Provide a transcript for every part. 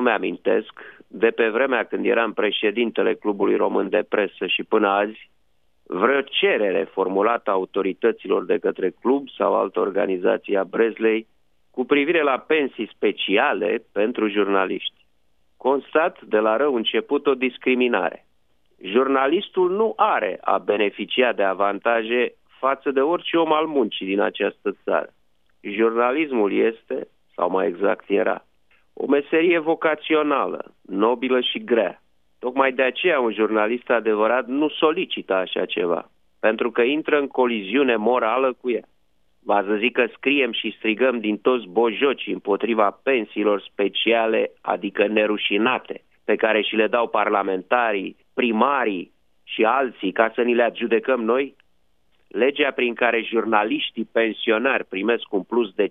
nu-mi amintesc, de pe vremea când eram președintele Clubului Român de Presă și până azi, vreo cerere formulată autorităților de către club sau altă organizație a Breslei cu privire la pensii speciale pentru jurnaliști. Constat de la rău început o discriminare. Jurnalistul nu are a beneficia de avantaje față de orice om al muncii din această țară. Jurnalismul este, sau mai exact era, o meserie vocațională, nobilă și grea. Tocmai de aceea un jurnalist adevărat nu solicită așa ceva, pentru că intră în coliziune morală cu ea. Va să zic că scriem și strigăm din toți bojocii împotriva pensiilor speciale, adică nerușinate, pe care și le dau parlamentarii, primarii și alții ca să ni le adjudecăm noi? Legea prin care jurnaliștii pensionari primesc un plus de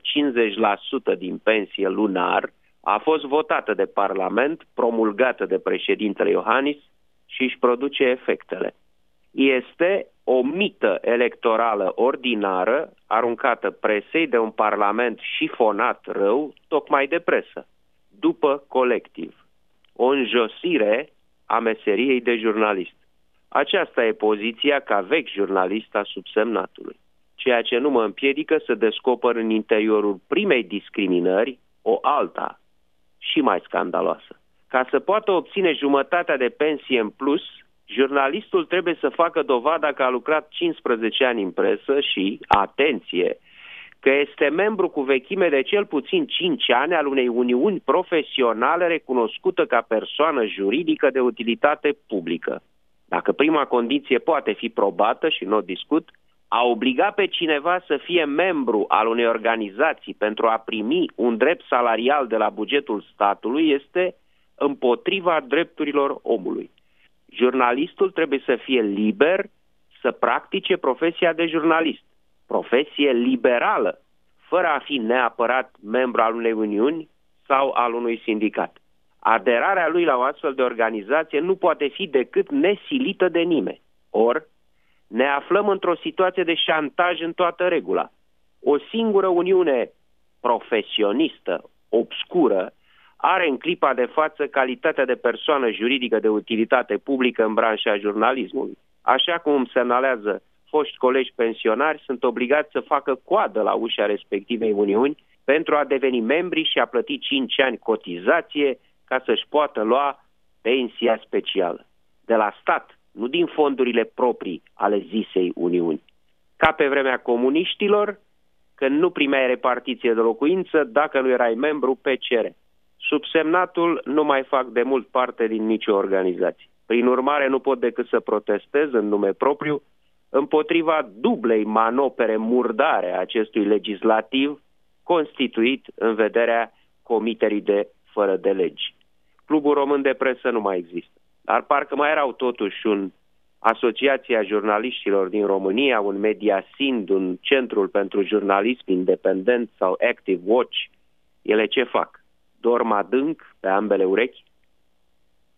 50% din pensie lunar a fost votată de Parlament, promulgată de președintele Iohannis și își produce efectele. Este o mită electorală ordinară aruncată presei de un Parlament șifonat rău tocmai de presă, după colectiv. O înjosire a meseriei de jurnalist. Aceasta e poziția ca vechi jurnalist a subsemnatului, ceea ce nu mă împiedică să descoper în interiorul primei discriminări o alta și mai scandaloasă. Ca să poată obține jumătatea de pensie în plus, jurnalistul trebuie să facă dovada că a lucrat 15 ani în presă și, atenție, că este membru cu vechime de cel puțin 5 ani al unei uniuni profesionale recunoscută ca persoană juridică de utilitate publică. Dacă prima condiție poate fi probată, și nu o discut, a obliga pe cineva să fie membru al unei organizații pentru a primi un drept salarial de la bugetul statului este împotriva drepturilor omului. Jurnalistul trebuie să fie liber să practice profesia de jurnalist, profesie liberală, fără a fi neapărat membru al unei uniuni sau al unui sindicat. Aderarea lui la o astfel de organizație nu poate fi decât nesilită de nimeni. Or, ne aflăm într-o situație de șantaj în toată regula. O singură uniune profesionistă, obscură, are în clipa de față calitatea de persoană juridică de utilitate publică în branșa jurnalismului. Așa cum semnalează foști colegi pensionari, sunt obligați să facă coadă la ușa respectivei uniuni pentru a deveni membri și a plăti 5 ani cotizație ca să-și poată lua pensia specială. De la stat, nu din fondurile proprii ale zisei uniuni. Ca pe vremea comuniștilor, când nu primeai repartiție de locuință dacă nu erai membru PCR. Subsemnatul nu mai fac de mult parte din nicio organizație. Prin urmare, nu pot decât să protestez în nume propriu împotriva dublei manopere murdare a acestui legislativ constituit în vederea comiterii de fără de legi. Clubul Român de Presă nu mai există. Dar parcă mai erau totuși Asociația Jurnaliștilor din România, un Mediasind, un Centrul pentru Jurnalism Independent sau Active Watch. Ele ce fac? Dorm adânc pe ambele urechi?